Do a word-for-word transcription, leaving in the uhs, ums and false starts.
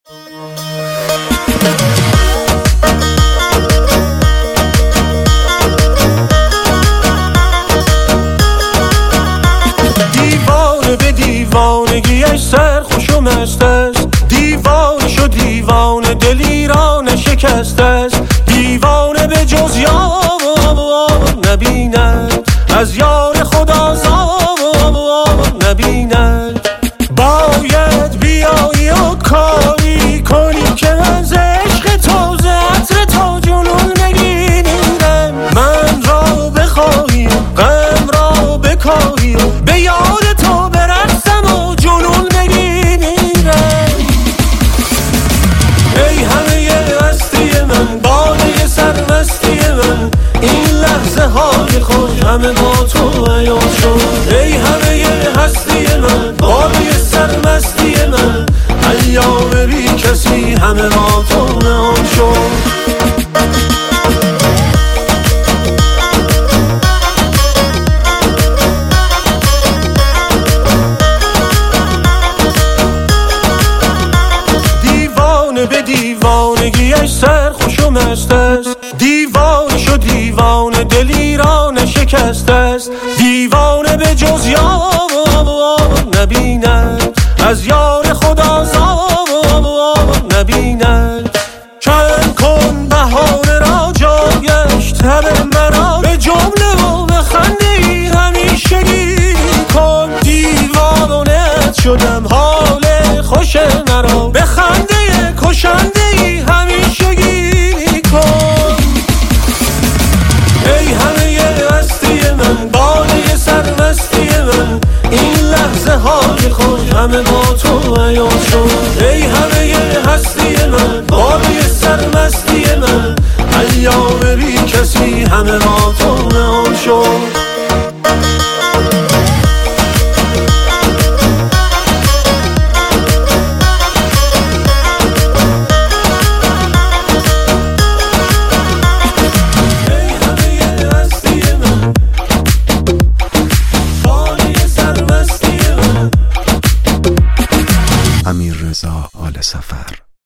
دیوانه به دیوانگیش سرخوش و مست است، دیوانه شو دیوانه دلیران شکست است. دیوانه به جز یار نبیند، از یار خدا زار نبیند. باید بیایی و کاری کنی که از عشق تو ز عطر تو جنون نگیرم. من را بخواهی غم را بکاهی، به یاد تو برقصم و جنون نگیرم. ای همه هستی من، باده سرمستی من، این لحظه های خوش همه با تو عیان شد. ای همه هستی من، باده سرمستی من، ایام بی کسی همه با تو نهان شد. به دیوانگیش سرخوش و مست است، دیوانه شو دیوانه دلیران شکست است. دیوانه به جز یار نبیند، از یار خدا زار نبیند. چند کن بهانه را جایش تب مرا، به جمله و به خنده ای همیشگی کن. دیوانه شدم حال خوش مرا، به خنده کشنده ای همیشگی کن. ای همه هستی من، باده سرمستی من، این لحظه های خوش همه با تو عیان شد. ای همه هستی من، باده سرمستی من، ایام بی کسی همه با تو نهان شد.